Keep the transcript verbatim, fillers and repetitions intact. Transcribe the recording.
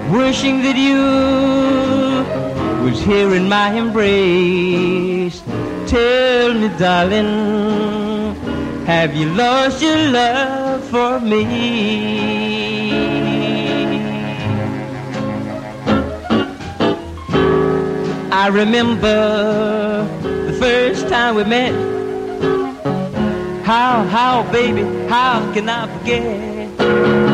wishing that you was here in my embrace. Tell me, darling, have you lost your love for me? I remember the first time we met. How, how, baby, how can I forget?